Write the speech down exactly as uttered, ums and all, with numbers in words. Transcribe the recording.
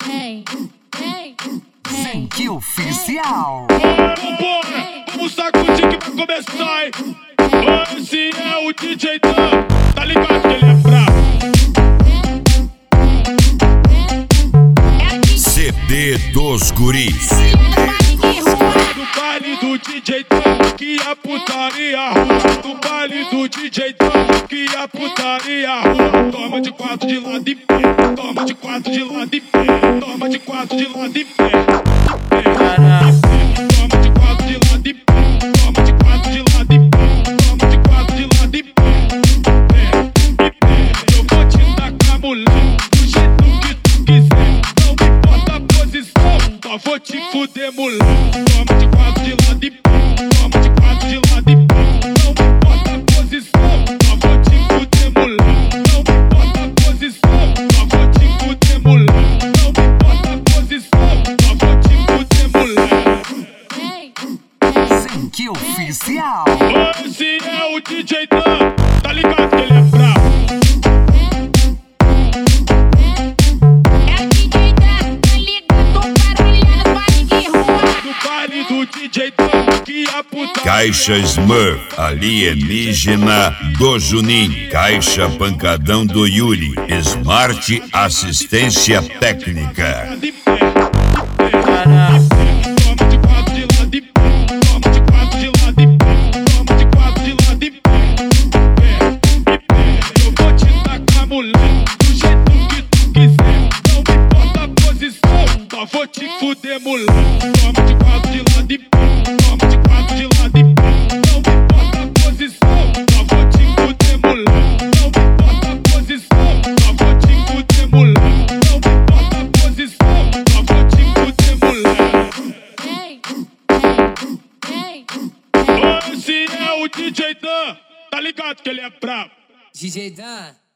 Que oficial! Vambora, vamos sacudir que vai começar, hein? Esse é o D J Dan, tá ligado que ele é brabo. C D dos Guris. No baile do D J Dan, que a putaria rua. No baile do D J Dan, que a putaria rua. Toma de quatro de lado e pé, toma de quatro de lado e pé, toma de quatro de lado e pé. Toma de quatro de lado e pé, toma de quatro de lado e pé, toma de quatro de lado e pé. Eu vou te tacar, mulher, do jeito que tu quiser. Não me importa a posição, só vou te fuder, mulher. Toma de quatro de lado e pé, toma de quatro de lado e pé. Não me importa a posição, só vou te fuder, mulher. Não me importa a posição, só vou te fuder, mulher. Não me importa a posição, só vou te fuder, mulher. Que oficial! Esse é o D J Dan, tá ligado que ele é brabo. É o D J Dan, tá ligado, barulhando baile de rua. No baile do D J Dan, que a puta. Caixa Smurf, alienígena do Juninho. Caixa Pancadão do Yuri. Smart Assistência Técnica. Toma de quatro de lado e pé, toma de quatro de lado e pé, toma de quatro de lado e pé. Eu vou te tacar, mulher, do jeito que tu quiser. Não me importa a posição, só vou te fuder, mulher. Toma de quatro de lado e pé, toma de quatro de lado e pé. Não me importa a posição, só vou te fuder, mulher. Não me importa a posição, só vou te fuder, mulher. Não me importa a posição, só vou te fuder, mulher. Esse é o D J Dan, tá ligado que ele é brabo. D J Dan.